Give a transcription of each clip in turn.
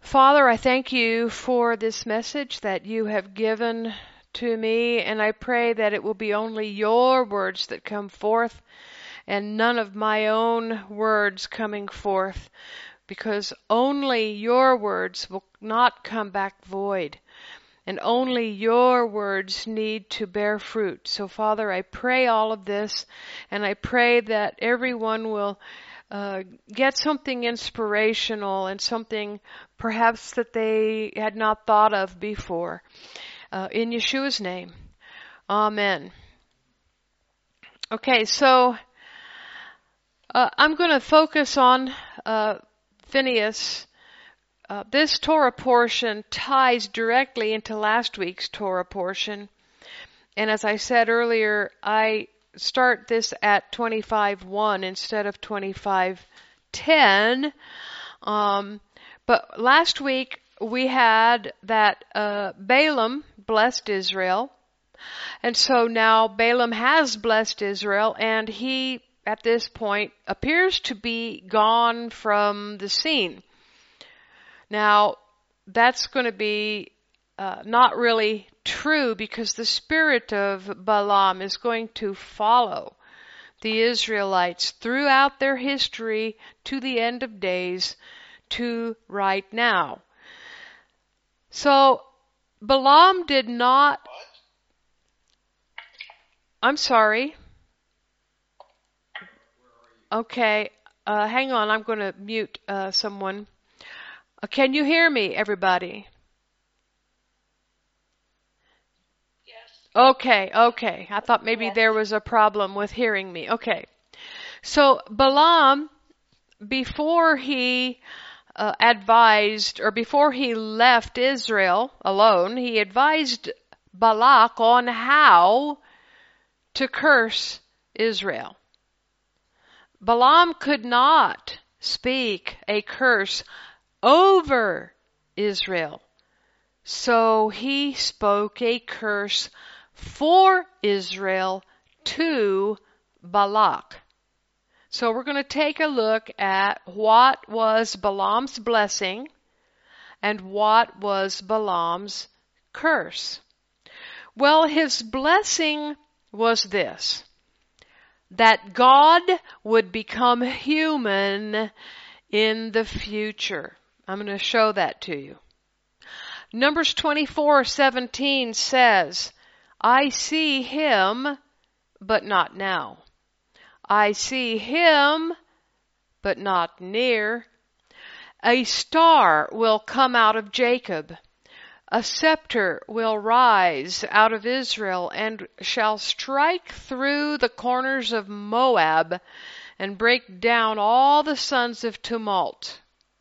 Father, I thank you for this message that you have given to me, and I pray that it will be only your words that come forth and none of my own words coming forth, because only your words will not come back void, and only your words need to bear fruit. So, Father, I pray all of this, and I pray that everyone will get something inspirational and something perhaps that they had not thought of before. In Yeshua's name, Amen. Okay, so I'm going to focus on Phinehas. This Torah portion ties directly into last week's Torah portion. And as I said earlier, I start this at 25:1 instead of 25:10. But last week we had that Balaam blessed Israel. And so now Balaam has blessed Israel, and he, at this point, appears to be gone from the scene. Now, that's going to be not really true, because the spirit of Balaam is going to follow the Israelites throughout their history to the end of days to right now. So Balaam did not... I'm sorry. Okay, hang on, I'm going to mute someone. Can you hear me, everybody? Okay. I thought maybe there was a problem with hearing me. Okay. So Balaam, before he before he left Israel alone, he advised Balak on how to curse Israel. Balaam could not speak a curse over Israel, so he spoke a curse for Israel to Balak. So we're going to take a look at what was Balaam's blessing and what was Balaam's curse. Well, his blessing was this: that God would become human in the future. I'm going to show that to you. Numbers 24:17 says, I see him, but not now. I see him, but not near. A star will come out of Jacob. A scepter will rise out of Israel and shall strike through the corners of Moab and break down all the sons of tumult.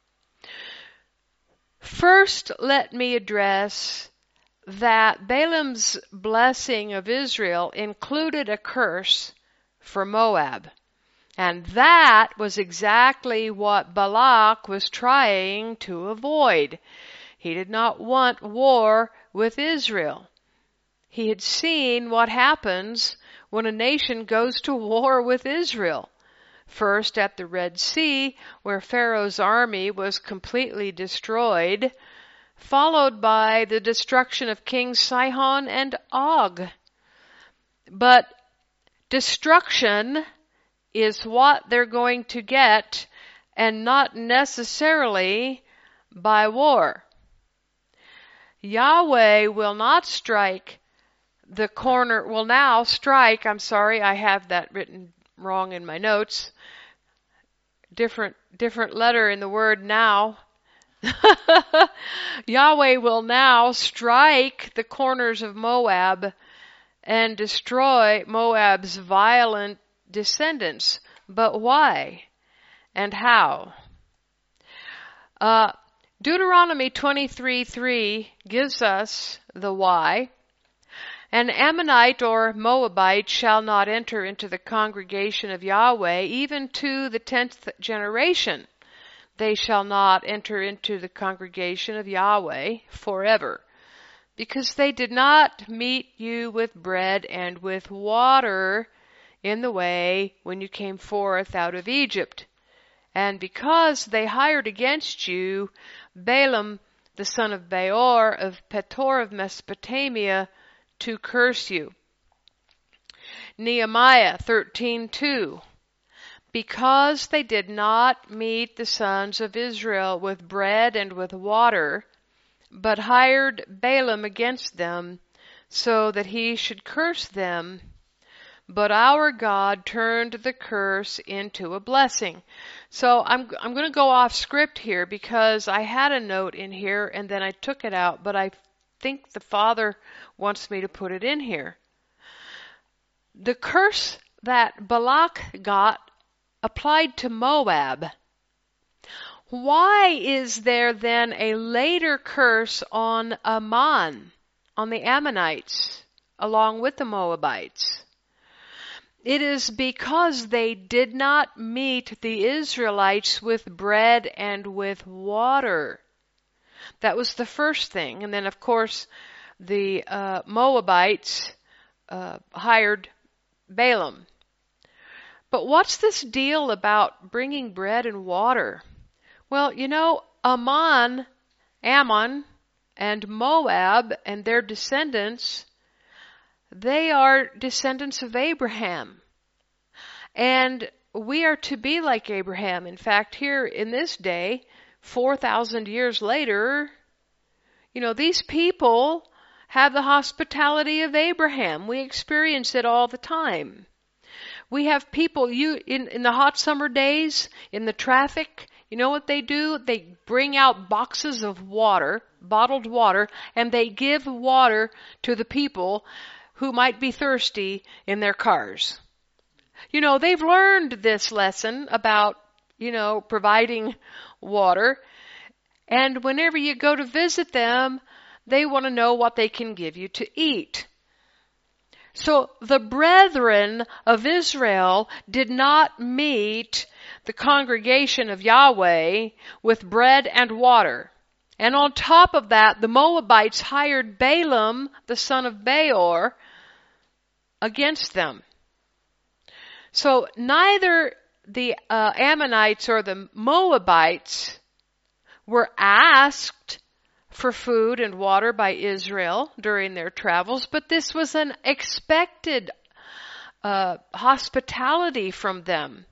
First, let me address that Balaam's blessing of Israel included a curse for Moab. And that was exactly what Balak was trying to avoid. He did not want war with Israel. He had seen what happens when a nation goes to war with Israel. First at the Red Sea, where Pharaoh's army was completely destroyed, followed by the destruction of King Sihon and Og. But destruction is what they're going to get, and not necessarily by war. Yahweh will now strike, I have that written wrong in my notes. Different letter in the word now. Yahweh will now strike the corners of Moab and destroy Moab's violent descendants. But why and how? Deuteronomy 23:3 gives us the why. An Ammonite or Moabite shall not enter into the congregation of Yahweh, even to the 10th generation. They shall not enter into the congregation of Yahweh forever, because they did not meet you with bread and with water in the way when you came forth out of Egypt. And because they hired against you Balaam the son of Beor of Petor of Mesopotamia to curse you. Nehemiah 13:2. Because they did not meet the sons of Israel with bread and with water, but hired Balaam against them, so that he should curse them, but our God turned the curse into a blessing. So I'm going to go off script here because I had a note in here and then I took it out, but I think the Father wants me to put it in here. The curse that Balak got applied to Moab. Why is there then a later curse on Ammon, on the Ammonites, along with the Moabites? It is because they did not meet the Israelites with bread and with water. That was the first thing. And then, of course, the Moabites hired Balaam. But what's this deal about bringing bread and water? Well, you know, Ammon, and Moab and their descendants, they are descendants of Abraham. And we are to be like Abraham. In fact, here in this day, 4,000 years later, you know, these people have the hospitality of Abraham. We experience it all the time. We have people, in the hot summer days, in the traffic, you know what they do? They bring out boxes of water, bottled water, and they give water to the people who might be thirsty in their cars. You know, they've learned this lesson about, you know, providing water. And whenever you go to visit them, they want to know what they can give you to eat. So the brethren of Israel did not meet the congregation of Yahweh with bread and water. And on top of that, the Moabites hired Balaam, the son of Beor, against them. So neither the Ammonites or the Moabites were asked for food and water by Israel during their travels, but this was an expected hospitality from them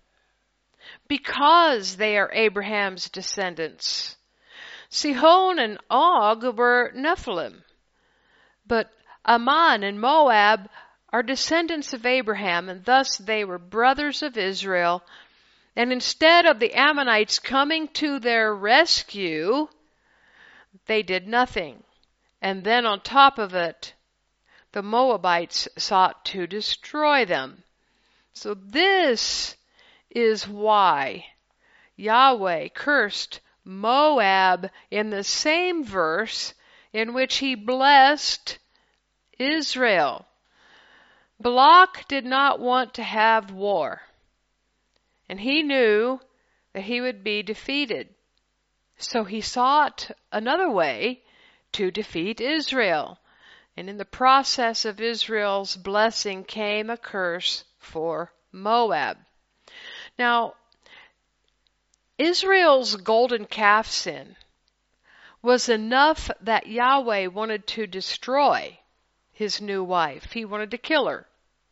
because they are Abraham's descendants. Sihon and Og were Nephilim, but Ammon and Moab are descendants of Abraham, and thus they were brothers of Israel. And instead of the Ammonites coming to their rescue, they did nothing. And then on top of it, the Moabites sought to destroy them. So this is why Yahweh cursed Moab in the same verse in which he blessed Israel. Balak did not want to have war, and he knew that he would be defeated. So he sought another way to defeat Israel. And in the process of Israel's blessing came a curse for Moab. Now, Israel's golden calf sin was enough that Yahweh wanted to destroy his new wife. He wanted to kill her.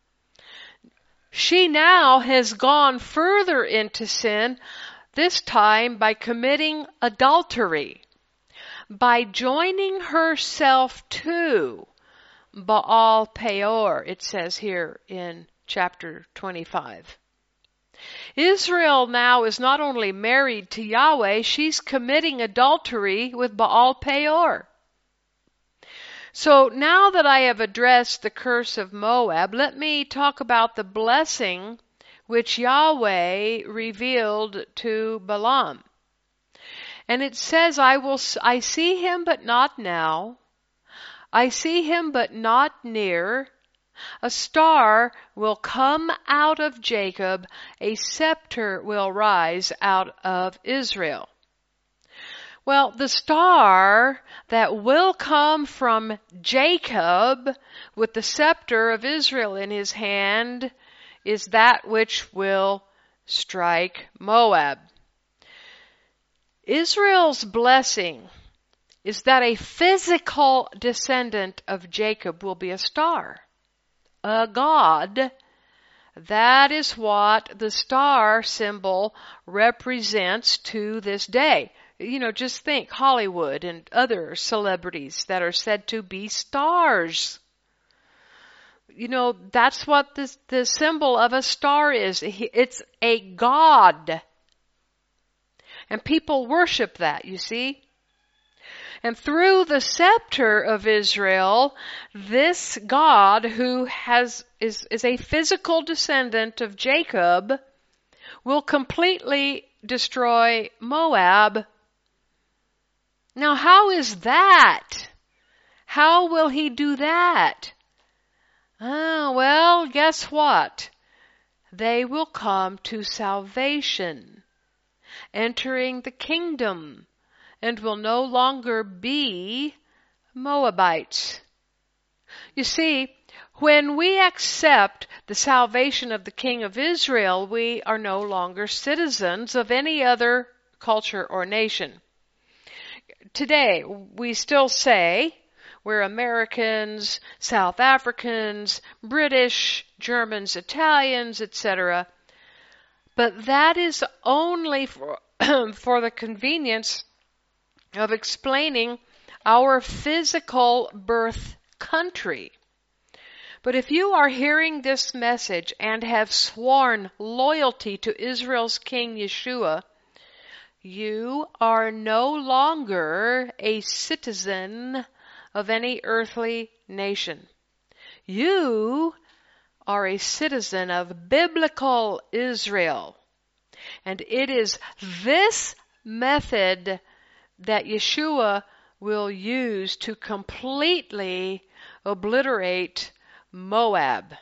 She now has gone further into sin, this time by committing adultery, by joining herself to Baal Peor, it says here in chapter 25. Israel now is not only married to Yahweh, she's committing adultery with Baal Peor. So now that I have addressed the curse of Moab, let me talk about the blessing which Yahweh revealed to Balaam. And it says, I see him but not now. I see him but not near. A star will come out of Jacob. A scepter will rise out of Israel. Well, the star that will come from Jacob with the scepter of Israel in his hand is that which will strike Moab. Israel's blessing is that a physical descendant of Jacob will be a star, a god. That is what the star symbol represents to this day. Just think Hollywood and other celebrities that are said to be stars. That's what the symbol of a star is. It's a god. And people worship that, you see. And through the scepter of Israel, this God who is a physical descendant of Jacob will completely destroy Moab. Now, how is that? How will he do that? Well, guess what? They will come to salvation, entering the kingdom, and will no longer be Moabites. You see, when we accept the salvation of the King of Israel, we are no longer citizens of any other culture or nation. Today, we still say we're Americans, South Africans, British, Germans, Italians, etc. But that is only for the convenience of explaining our physical birth country. But if you are hearing this message and have sworn loyalty to Israel's King Yeshua, you are no longer a citizen of any earthly nation. You are a citizen of biblical Israel. And it is this method that Yeshua will use to completely obliterate Moab.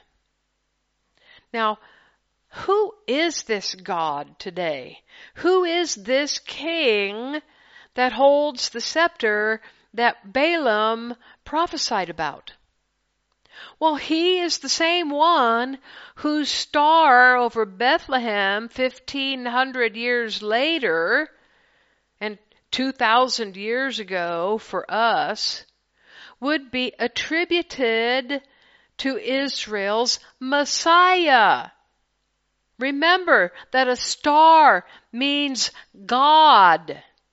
Now, who is this God today? Who is this king that holds the scepter that Balaam prophesied about? Well, he is the same one whose star over Bethlehem 1,500 years later, and 2,000 years ago for us, would be attributed to Israel's Messiah. Remember that a star means God.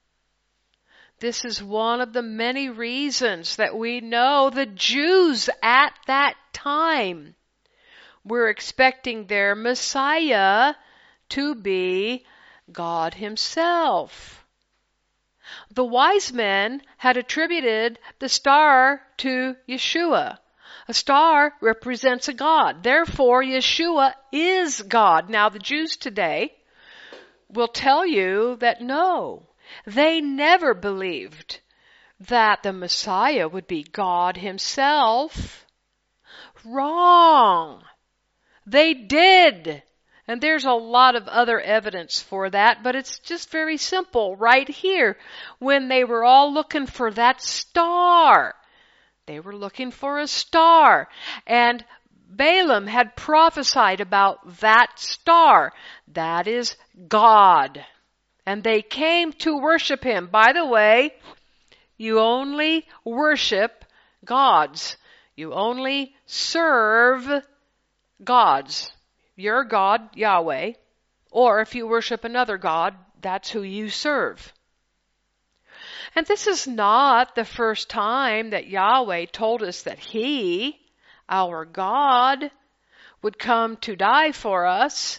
This is one of the many reasons that we know the Jews at that time were expecting their Messiah to be God Himself. The wise men had attributed the star to Yeshua. A star represents a God. Therefore, Yeshua is God. Now, the Jews today will tell you that no, they never believed that the Messiah would be God Himself. Wrong. They did. And there's a lot of other evidence for that, but it's just very simple right here. When they were all looking for that star, they were looking for a star. And Balaam had prophesied about that star. That is God. And they came to worship Him. By the way, you only worship gods. You only serve gods. Your God, Yahweh. Or if you worship another god, that's who you serve. And this is not the first time that Yahweh told us that He, our God, would come to die for us.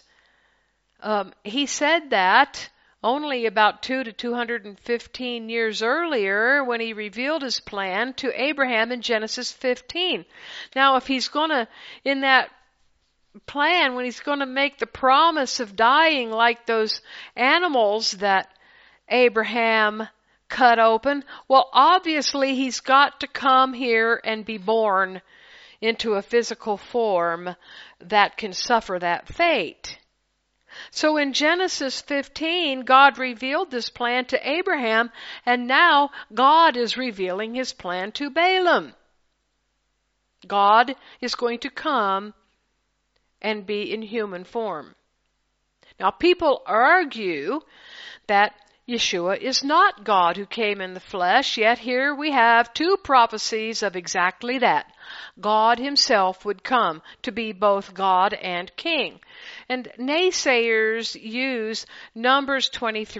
He said that only about 200 to 215 years earlier when He revealed His plan to Abraham in Genesis 15. Now, if He's going to, in that plan, when He's going to make the promise of dying like those animals that Abraham cut open, well, obviously He's got to come here and be born into a physical form that can suffer that fate. So in Genesis 15, God revealed this plan to Abraham, and now God is revealing His plan to Balaam. God is going to come and be in human form. Now, people argue that Yeshua is not God who came in the flesh, yet here we have two prophecies of exactly that. God himself would come to be both God and King. And naysayers use Numbers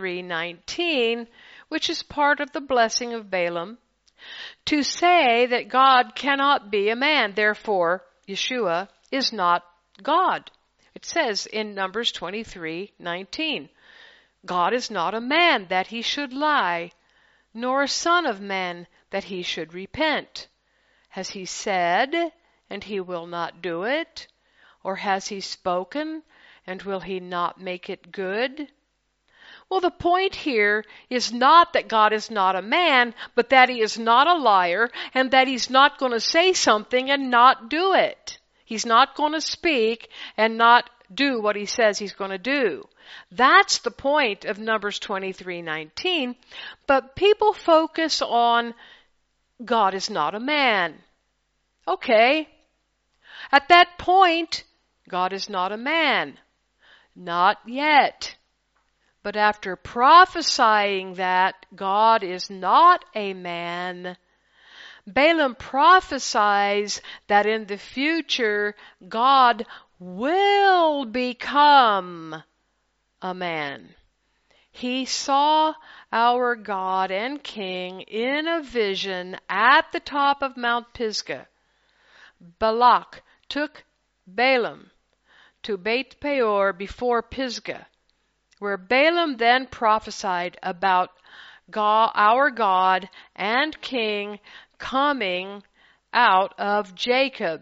23:19, which is part of the blessing of Balaam, to say that God cannot be a man. Therefore, Yeshua is not God. It says in Numbers 23:19, God is not a man that he should lie, nor a son of man that he should repent. Has he said, and he will not do it? Or has he spoken, and will he not make it good? Well, the point here is not that God is not a man, but that he is not a liar, and that he's not going to say something and not do it. He's not going to speak and not do what he says he's going to do. That's the point of Numbers 23:19. But people focus on God is not a man. Okay. At that point, God is not a man. Not yet. But after prophesying that God is not a man, Balaam prophesies that in the future God will become a man. He saw our God and King in a vision at the top of Mount Pisgah. Balak took Balaam to Beit Peor before Pisgah, where Balaam then prophesied about God, our God and King coming out of Jacob.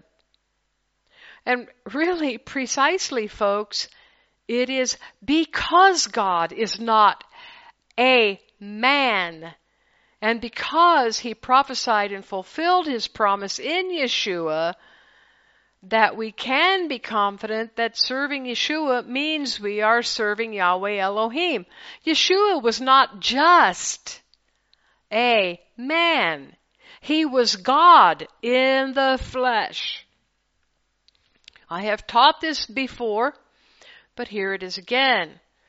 And really, precisely, folks, it is because God is not a man, and because he prophesied and fulfilled his promise in Yeshua, that we can be confident that serving Yeshua means we are serving Yahweh Elohim. Yeshua was not just a man. He was God in the flesh. I have taught this before, but here it is again.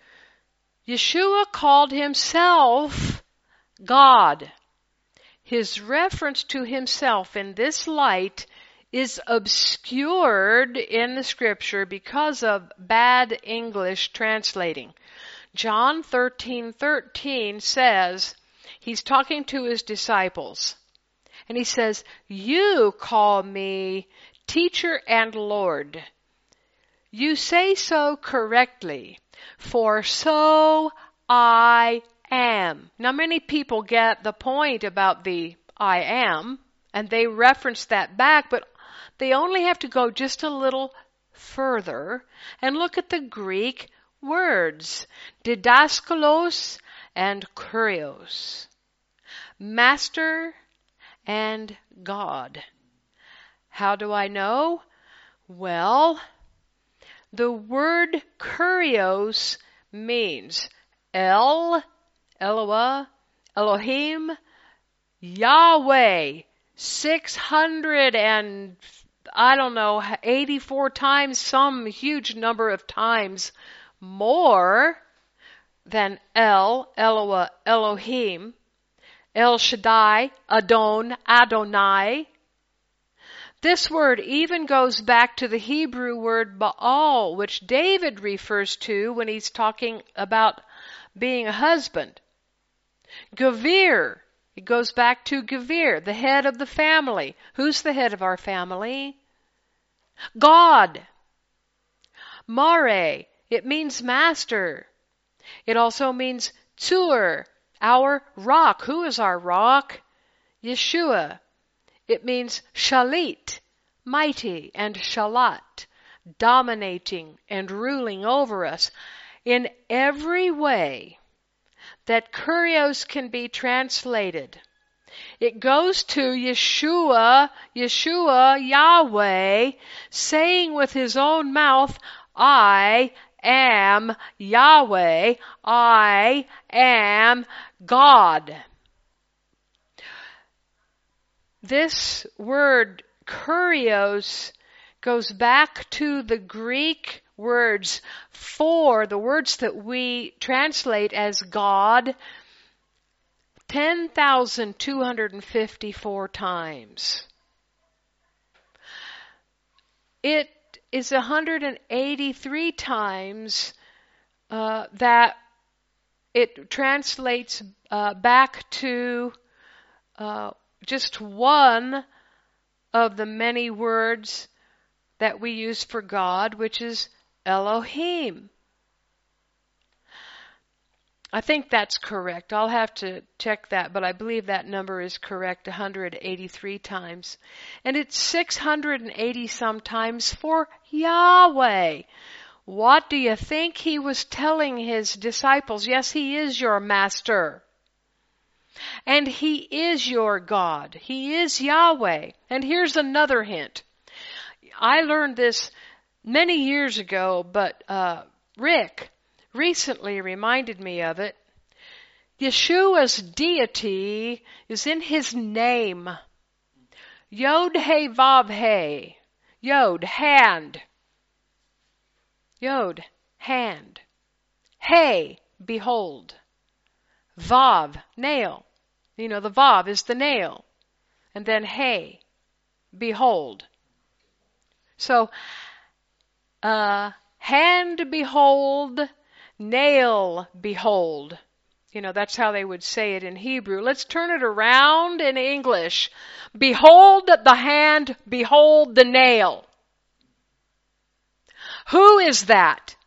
Yeshua called himself God. His reference to himself in this light is obscured in the scripture because of bad English translating. John 13:13 says, he's talking to his disciples, and he says, "You call me Teacher and Lord. You say so correctly, for so I am." Now many people get the point about the I am, and they reference that back, but they only have to go just a little further and look at the Greek words, didaskalos and kurios, master and God. How do I know? Well, the word kurios means El, Eloah, Elohim, Yahweh, 84 times, some huge number of times more than El, Eloah, Elohim, El Shaddai, Adon, Adonai. This word even goes back to the Hebrew word Baal, which David refers to when he's talking about being a husband. Gavir, it goes back to Gavir, the head of the family. Who's the head of our family? God. Mare, it means master. It also means Tzur, our rock. Who is our rock? Yeshua. It means shalit, mighty, and shalat, dominating and ruling over us. In every way that kurios can be translated, it goes to Yeshua, Yahweh, saying with his own mouth, I am Yahweh, I am God. This word kurios goes back to the Greek words for the words that we translate as God 10,254 times. It is 183 times that it translates back to just one of the many words that we use for God, which is Elohim. I think that's correct. I'll have to check that, but I believe that number is correct, 183 times. And it's 680 sometimes for Yahweh. What do you think he was telling his disciples? Yes, he is your master. And he is your God. He is Yahweh. And here's another hint. I learned this many years ago, but Rick recently reminded me of it. Yeshua's deity is in his name. Yod He Vav He. Yod, hand. Yod, hand. He, behold. Vav, nail. You know, the Vav is the nail. And then He, behold. So, hand behold, nail behold. You know, that's how they would say it in Hebrew. Let's turn it around in English. Behold the hand, behold the nail. Who is that?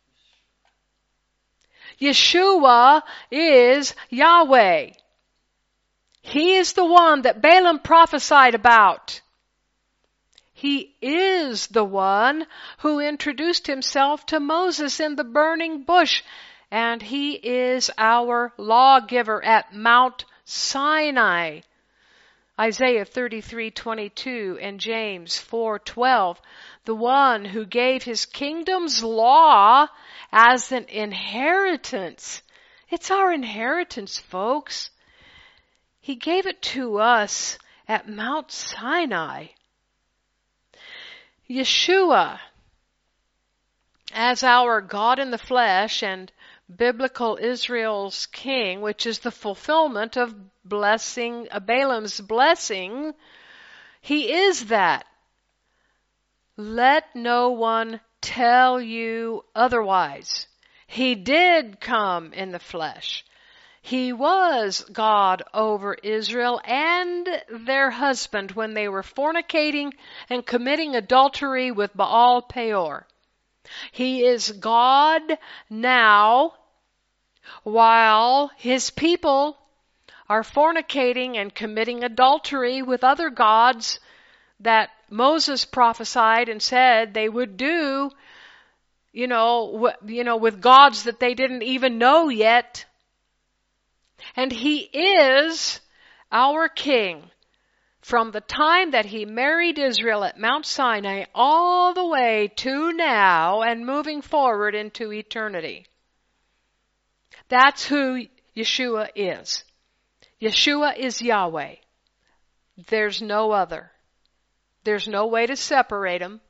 Yeshua is Yahweh. He is the one that Balaam prophesied about. He is the one who introduced himself to Moses in the burning bush. And he is our lawgiver at Mount Sinai. Isaiah 33:22 and James 4:12. The one who gave his kingdom's law as an inheritance. It's our inheritance, folks. He gave it to us at Mount Sinai. Yeshua, as our God in the flesh and biblical Israel's king, which is the fulfillment of blessing, Balaam's blessing, he is that. Let no one tell you otherwise. He did come in the flesh. He was God over Israel and their husband when they were fornicating and committing adultery with Baal Peor. He is God now while his people are fornicating and committing adultery with other gods that Moses prophesied and said they would do, with gods that they didn't even know yet. And he is our king from the time that he married Israel at Mount Sinai all the way to now and moving forward into eternity. That's who Yeshua is. Yeshua is Yahweh. There's no other. There's no way to separate them.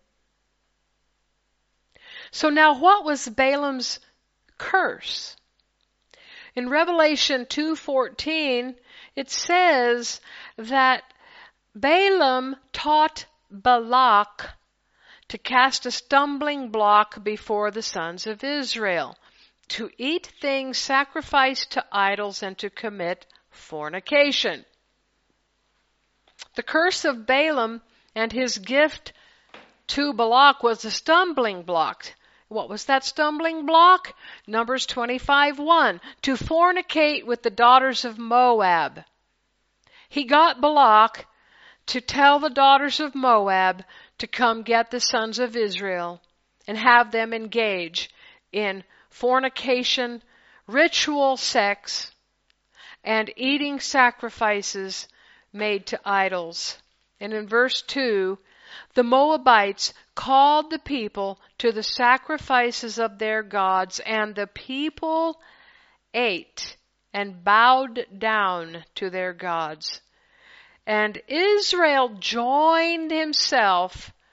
So now what was Balaam's curse? In Revelation 2:14, it says that Balaam taught Balak to cast a stumbling block before the sons of Israel, to eat things sacrificed to idols and to commit fornication. The curse of Balaam and his gift to Balak was a stumbling block. What was that stumbling block? Numbers 25:1. To fornicate with the daughters of Moab. He got Balak to tell the daughters of Moab to come get the sons of Israel and have them engage in fornication, ritual sex, and eating sacrifices made to idols. And in verse 2, the Moabites called the people to the sacrifices of their gods, and the people ate and bowed down to their gods. And Israel joined himself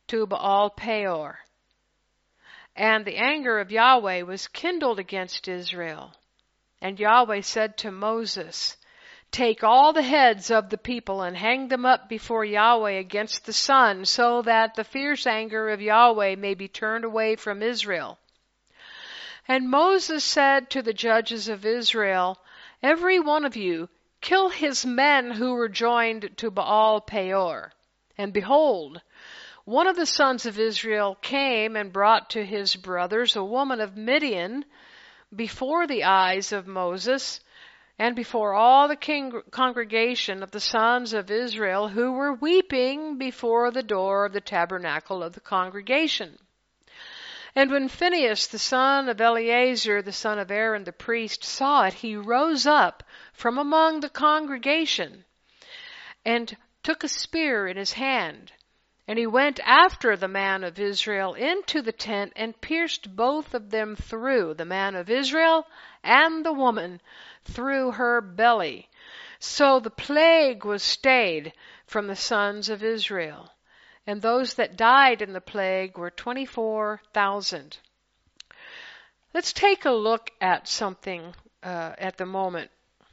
to Baal Peor. And the anger of Yahweh was kindled against Israel. And Yahweh said to Moses, take all the heads of the people and hang them up before Yahweh against the sun, so that the fierce anger of Yahweh may be turned away from Israel. And Moses said to the judges of Israel, every one of you kill his men who were joined to Baal Peor. And behold, one of the sons of Israel came and brought to his brothers a woman of Midian before the eyes of Moses, and before all the congregation of the sons of Israel, who were weeping before the door of the tabernacle of the congregation. And when Phinehas, the son of Eleazar, the son of Aaron the priest, saw it, he rose up from among the congregation and took a spear in his hand. And he went after the man of Israel into the tent and pierced both of them through, the man of Israel and the woman, through her belly. So the plague was stayed from the sons of Israel. And those that died in the plague were 24,000. Let's take a look at something at the moment.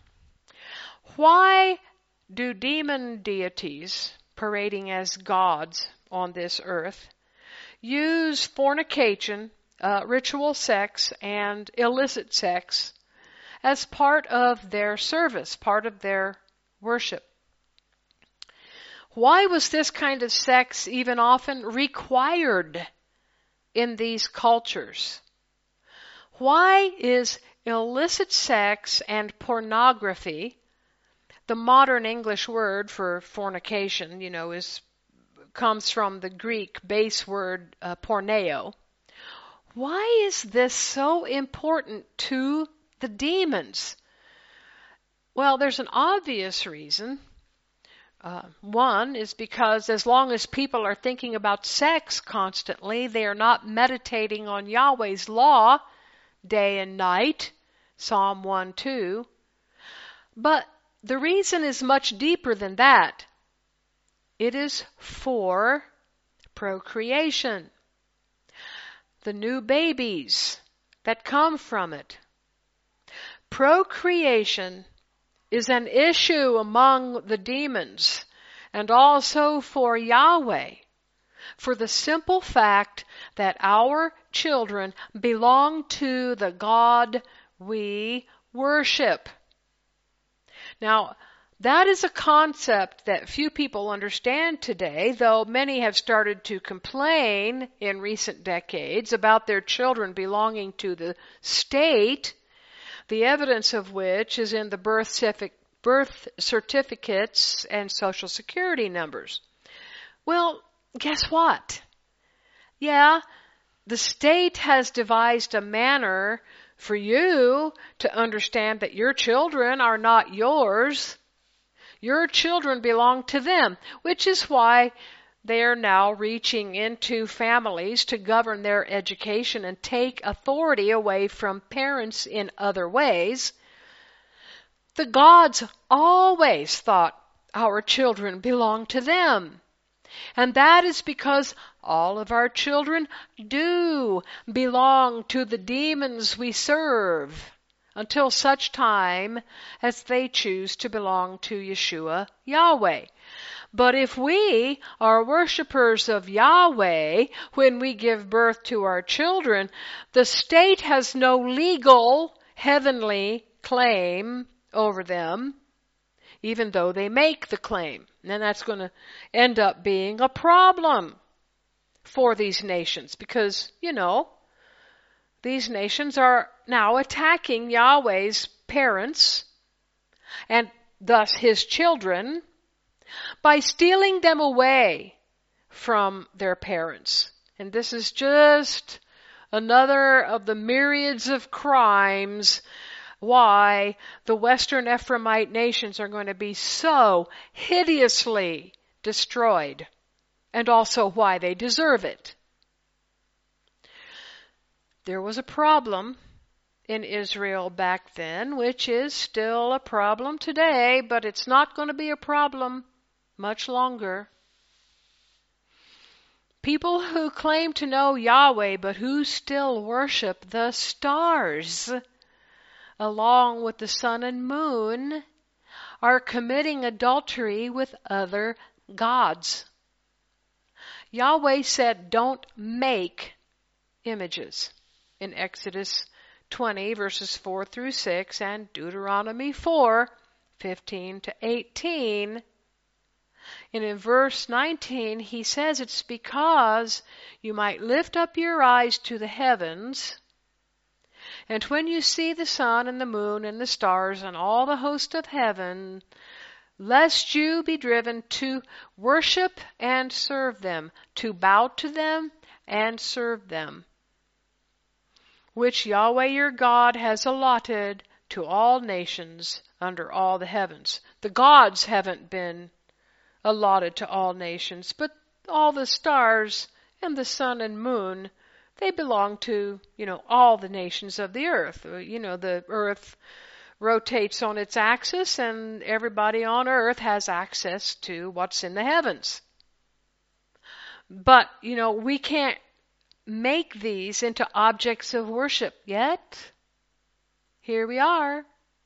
Why do demon deities, parading as gods on this earth, use fornication, ritual sex, and illicit sex as part of their service, part of their worship? Why was this kind of sex even often required in these cultures? Why is illicit sex and pornography, the modern English word for fornication, comes from the Greek base word porneo. Why is this so important to the demons? Well, there's an obvious reason. One is because as long as people are thinking about sex constantly, they are not meditating on Yahweh's law day and night, Psalm 1:2. But the reason is much deeper than that. It is for procreation. The new babies that come from it. Procreation is an issue among the demons and also for Yahweh, for the simple fact that our children belong to the God we worship. Now, that is a concept that few people understand today, though many have started to complain in recent decades about their children belonging to the state, the evidence of which is in the birth certificates and Social Security numbers. Well, guess what? Yeah, the state has devised a manner for you to understand that your children are not yours. Your children belong to them, which is why they are now reaching into families to govern their education and take authority away from parents in other ways. The gods always thought our children belonged to them. And that is because all of our children do belong to the demons we serve until such time as they choose to belong to Yeshua, Yahweh. But if we are worshipers of Yahweh when we give birth to our children, the state has no legal heavenly claim over them, even though they make the claim. And that's going to end up being a problem for these nations because, these nations are now attacking Yahweh's parents and thus his children by stealing them away from their parents. And this is just another of the myriads of crimes why the Western Ephraimite nations are going to be so hideously destroyed, and also why they deserve it. There was a problem in Israel back then, which is still a problem today, but it's not going to be a problem much longer. People who claim to know Yahweh but who still worship the stars along with the sun and moon are committing adultery with other gods. Yahweh said, don't make images in Exodus 20 verses 4 through 6 and Deuteronomy 4, 15 to 18. And in verse 19, he says it's because you might lift up your eyes to the heavens, and when you see the sun and the moon and the stars and all the host of heaven, lest you be driven to worship and serve them, to bow to them and serve them, which Yahweh your God has allotted to all nations under all the heavens. The gods haven't been allotted to all nations, but all the stars and the sun and moon, they belong to, all the nations of the earth. The earth rotates on its axis, and everybody on earth has access to what's in the heavens. But, we can't make these into objects of worship yet. Here we are.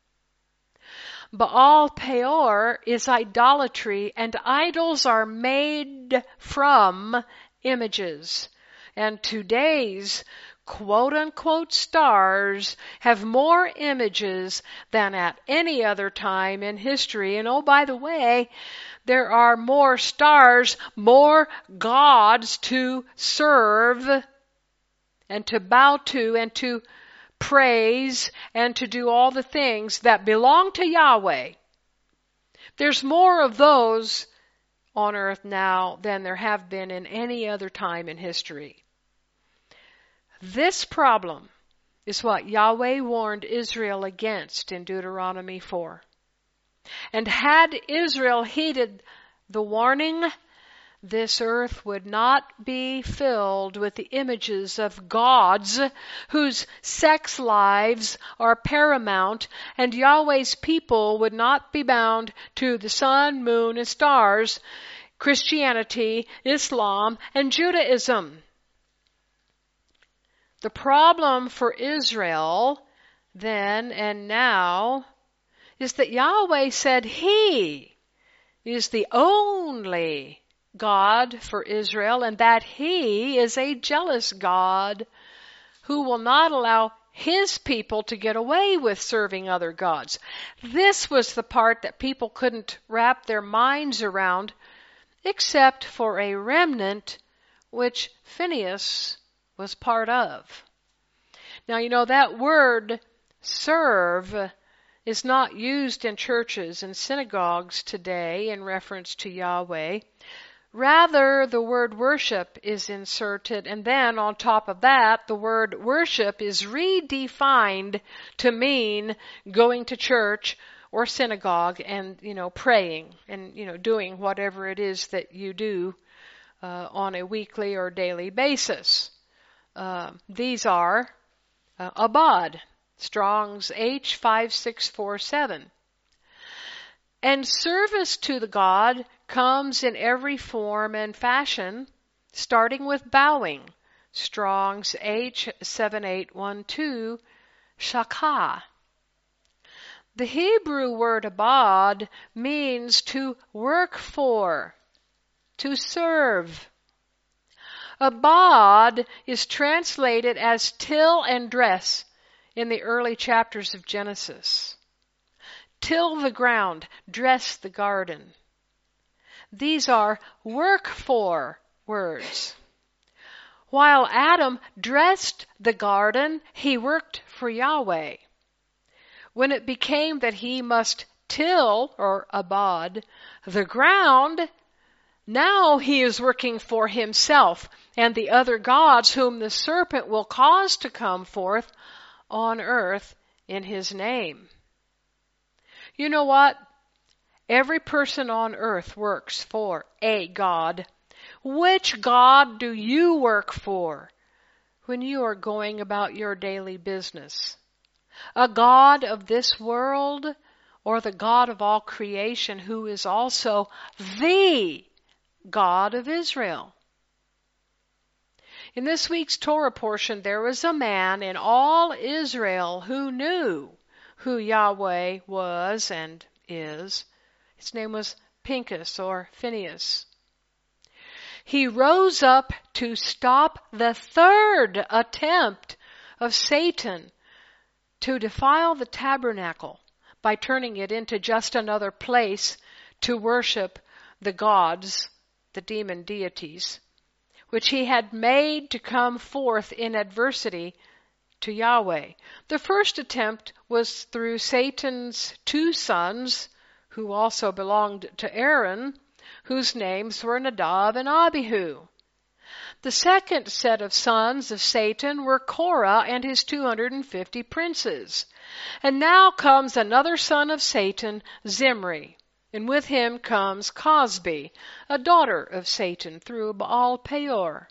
Baal Peor is idolatry, and idols are made from images. And today's quote-unquote stars have more images than at any other time in history. And oh, by the way, there are more stars, more gods to serve and to bow to and to praise and to do all the things that belong to Yahweh. There's more of those on earth now than there have been in any other time in history. This problem is what Yahweh warned Israel against in Deuteronomy 4. And had Israel heeded the warning, this earth would not be filled with the images of gods whose sex lives are paramount, and Yahweh's people would not be bound to the sun, moon, and stars, Christianity, Islam, and Judaism. The problem for Israel then and now is that Yahweh said He is the only God for Israel, and that He is a jealous God who will not allow His people to get away with serving other gods. This was the part that people couldn't wrap their minds around, except for a remnant which Phinehas was part of. Now, that word serve is not used in churches and synagogues today in reference to Yahweh. Rather, the word worship is inserted, and then on top of that, the word worship is redefined to mean going to church or synagogue and, praying and, doing whatever it is that you do on a weekly or daily basis. These are abad, Strong's H5647. And service to the God comes in every form and fashion, starting with bowing. Strong's H7812, shakah. The Hebrew word abad means to work for, to serve. Abad is translated as till and dress in the early chapters of Genesis. Till the ground, dress the garden. These are work for words. While Adam dressed the garden, he worked for Yahweh. When it became that he must till, or abad, the ground, now he is working for himself and the other gods whom the serpent will cause to come forth on earth in his name. You know what? Every person on earth works for a God. Which God do you work for when you are going about your daily business? A God of this world, or the God of all creation, who is also the God of Israel? In this week's Torah portion, there was a man in all Israel who knew who Yahweh was and is. His name was Pinchas or Phinehas. He rose up to stop the third attempt of Satan to defile the tabernacle by turning it into just another place to worship the gods, the demon deities, which he had made to come forth in adversity to Yahweh. The first attempt was through Satan's two sons, who also belonged to Aaron, whose names were Nadab and Abihu. The second set of sons of Satan were Korah and his 250 princes. And now comes another son of Satan, Zimri. And with him comes Cosbi, a daughter of Satan, through Baal Peor.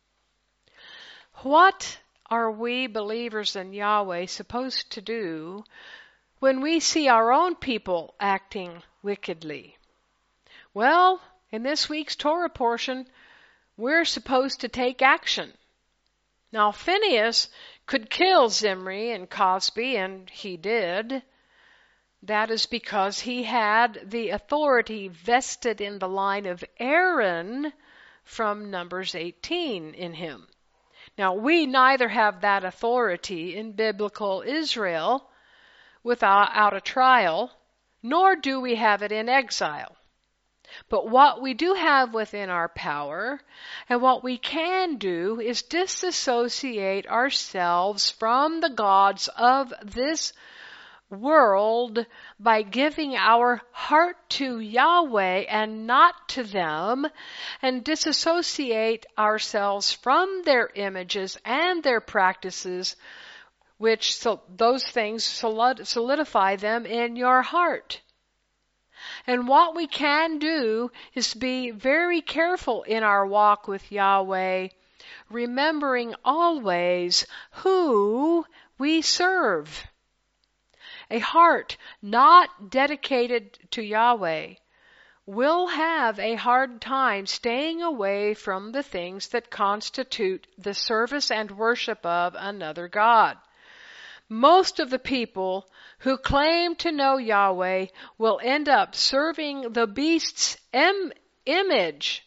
What are we believers in Yahweh supposed to do when we see our own people acting wickedly? Well, in this week's Torah portion, we're supposed to take action. Now, Phinehas could kill Zimri and Cosbi, and he did. That is because he had the authority vested in the line of Aaron from Numbers 18 in him. Now, we neither have that authority in biblical Israel without a trial, nor do we have it in exile. But what we do have within our power, and what we can do, is disassociate ourselves from the gods of this world by giving our heart to Yahweh and not to them, and disassociate ourselves from their images and their practices, which those things solidify them in your heart. And what we can do is be very careful in our walk with Yahweh, remembering always who we serve. A heart not dedicated to Yahweh will have a hard time staying away from the things that constitute the service and worship of another god. Most of the people who claim to know Yahweh will end up serving the beast's image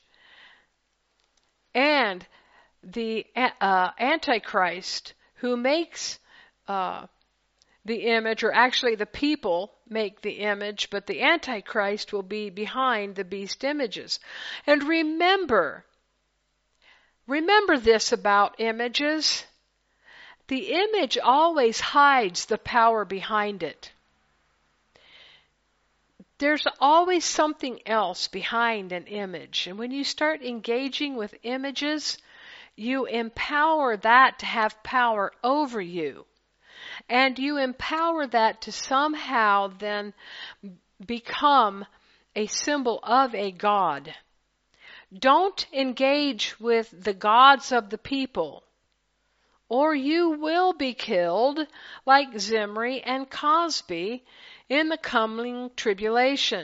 and the Antichrist, who makes the image, or actually the people make the image, but the Antichrist will be behind the beast images. And remember this about images. The image always hides the power behind it. There's always something else behind an image. And when you start engaging with images, you empower that to have power over you. And you empower that to somehow then become a symbol of a god. Don't engage with the gods of the people, or you will be killed like Zimri and Cosbi in the coming tribulation.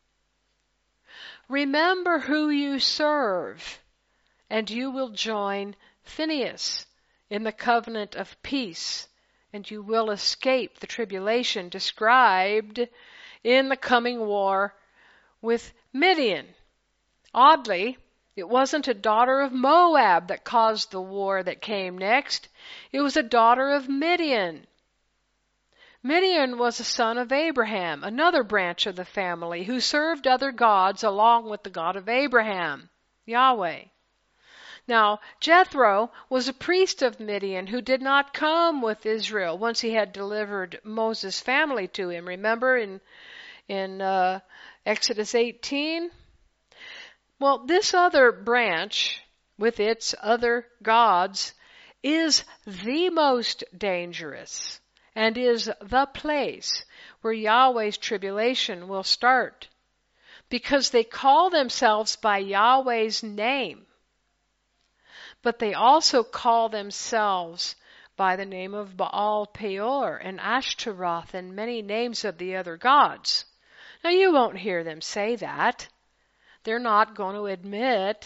Remember who you serve, and you will join Phinehas in the covenant of peace, and you will escape the tribulation described in the coming war with Midian. Oddly, it wasn't a daughter of Moab that caused the war that came next. It was a daughter of Midian. Midian was a son of Abraham, another branch of the family, who served other gods along with the God of Abraham, Yahweh. Now, Jethro was a priest of Midian who did not come with Israel once he had delivered Moses' family to him. Remember in Exodus 18? Well, this other branch, with its other gods, is the most dangerous and is the place where Yahweh's tribulation will start, because they call themselves by Yahweh's name, but they also call themselves by the name of Baal Peor and Ashtaroth and many names of the other gods. Now, you won't hear them say that. They're not going to admit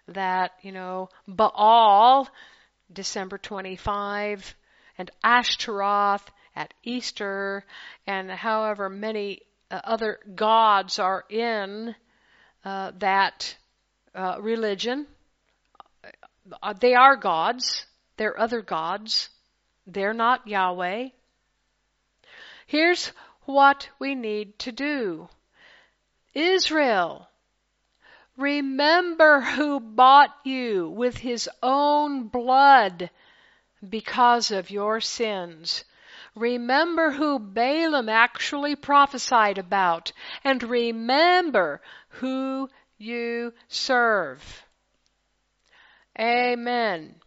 that, Baal, December 25, and Ashtaroth at Easter, and however many other gods are in that religion. They are gods. They're other gods. They're not Yahweh. Here's what we need to do. Israel, remember who bought you with his own blood because of your sins. Remember who Balaam actually prophesied about, and remember who you serve. Amen.